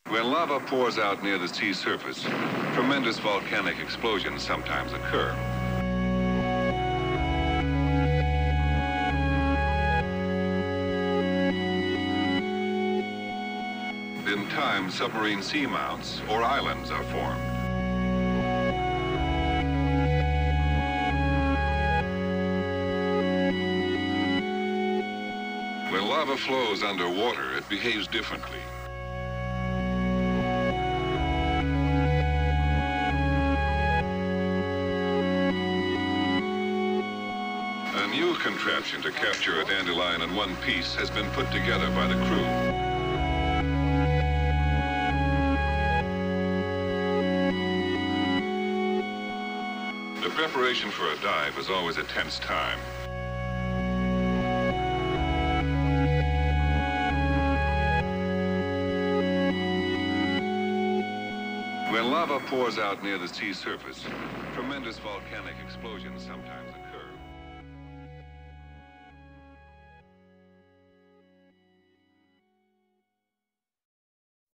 When lava pours out near the sea surface, tremendous volcanic explosions sometimes occur. In time, submarine seamounts or islands are formed. When lava flows underwater, it behaves differently. A new contraption to capture a dandelion in one piece has been put together by the crew. The preparation for a dive is always a tense time. When lava pours out near the sea surface, tremendous volcanic explosions sometimes occur.